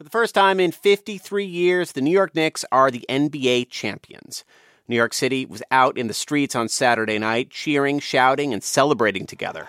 For the first time in 53 years, the New York Knicks are the NBA champions. New York City was out in the streets on Saturday night, cheering, shouting, and celebrating together.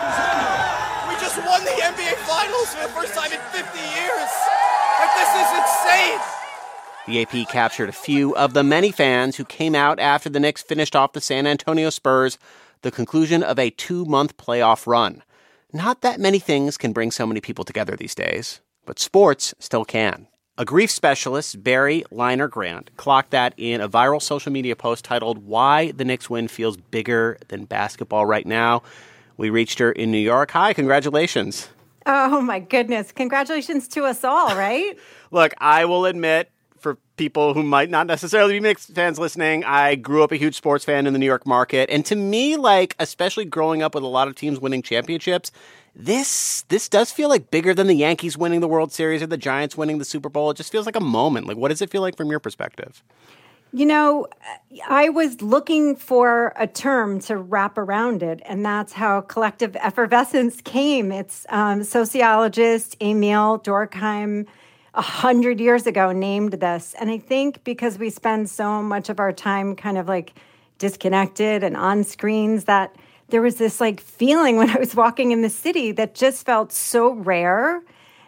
We just won the NBA Finals for the first time in 50 years! Like, this is insane! The AP captured a few of the many fans who came out after the Knicks finished off the San Antonio Spurs, the conclusion of a 2-month playoff run. Not that many things can bring so many people together these days, but sports still can. A grief specialist, Barry Liner Grant, clocked that in a viral social media post titled, "Why the Knicks Win Feels Bigger Than Basketball Right Now." We reached her in New York. Hi, congratulations. Oh, my goodness. Congratulations to us all, right? Look, I will admit, for people who might not necessarily be Knicks fans listening, I grew up a huge sports fan in the New York market. And to me, like, especially growing up with a lot of teams winning championships, this does feel like bigger than the Yankees winning the World Series or the Giants winning the Super Bowl. It just feels like a moment. Like, what does it feel like from your perspective? You know, I was looking for a term to wrap around it, and that's how collective effervescence came. It's sociologist Emil Durkheim 100 years ago named this. And I think because we spend so much of our time kind of like disconnected and on screens, that there was this like feeling when I was walking in the city that just felt so rare,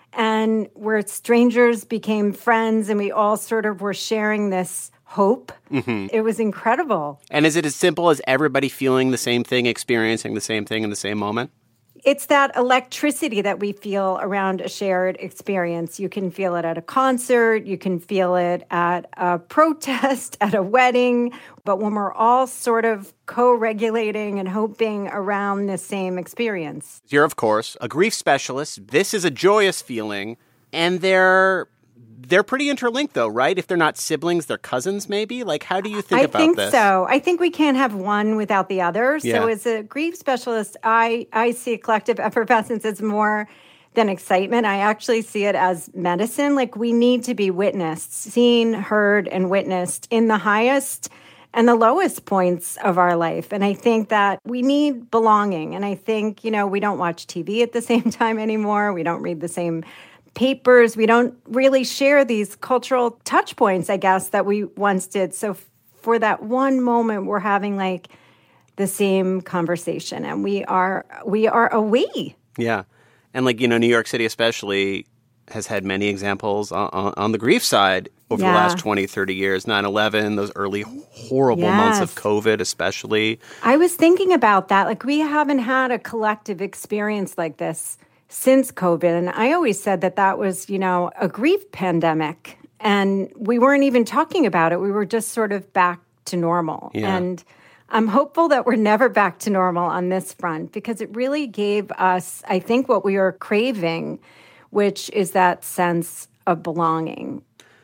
and where strangers became friends and we all sort of were sharing this hope. Mm-hmm. It was incredible. And is it as simple as everybody feeling the same thing, experiencing the same thing in the same moment? It's that electricity that we feel around a shared experience. You can feel it at a concert. You can feel it at a protest, at a wedding. But when we're all sort of co-regulating and hoping around the same experience. You're, of course, a grief specialist. This is a joyous feeling. And they're pretty interlinked, though, right? If they're not siblings, they're cousins, maybe? Like, how do you think about this? I think so. I think we can't have one without the other. Yeah. So as a grief specialist, I see collective effervescence as more than excitement. I actually see it as medicine. Like, we need to be witnessed, seen, heard, and witnessed in the highest and the lowest points of our life. And I think that we need belonging. And I think, you know, we don't watch TV at the same time anymore. We don't read the same papers. We don't really share these cultural touch points, I guess, that we once did. So for that one moment, we're having like the same conversation, and we are a we. Yeah. And like, you know, New York City especially has had many examples on the grief side over the last 20, 30 years. 9/11, those early horrible months of COVID especially. I was thinking about that. Like, we haven't had a collective experience like this since COVID. And I always said that that was, you know, a grief pandemic. And we weren't even talking about it. We were just sort of back to normal. Yeah. And I'm hopeful that we're never back to normal on this front, because it really gave us, I think, what we were craving, which is that sense of belonging.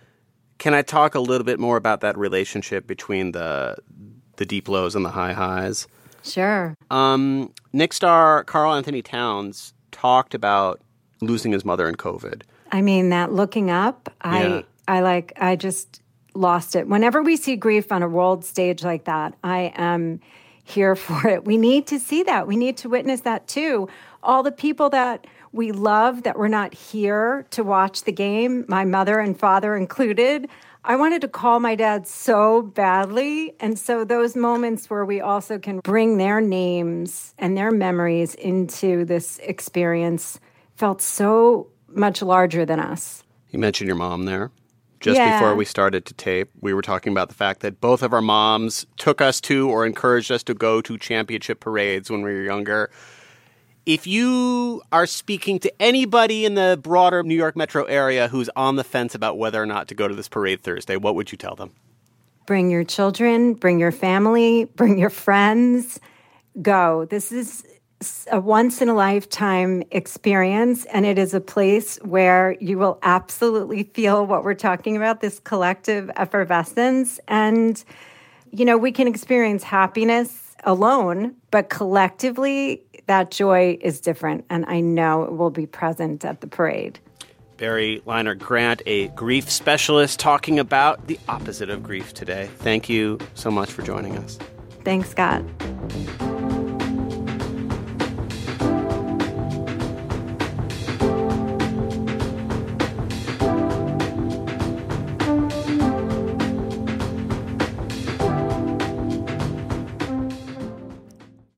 Can I talk a little bit more about that relationship between the deep lows and the high highs? Sure. Knicks star Karl Anthony Towns talked about losing his mother in COVID. I mean, that looking up, I just lost it. Whenever we see grief on a world stage like that, I am here for it. We need to see that. We need to witness that too. All the people that we love that were not here to watch the game, my mother and father included, I wanted to call my dad so badly. And so those moments where we also can bring their names and their memories into this experience felt so much larger than us. You mentioned your mom there. Just before we started to tape, we were talking about the fact that both of our moms took us to or encouraged us to go to championship parades when we were younger. If you are speaking to anybody in the broader New York metro area who's on the fence about whether or not to go to this parade Thursday, what would you tell them? Bring your children, bring your family, bring your friends. Go. This is a once-in-a-lifetime experience, and it is a place where you will absolutely feel what we're talking about, this collective effervescence. And, you know, we can experience happiness alone, but collectively, that joy is different, and I know it will be present at the parade. Barry Liner Grant, a grief specialist, talking about the opposite of grief today. Thank you so much for joining us. Thanks, Scott.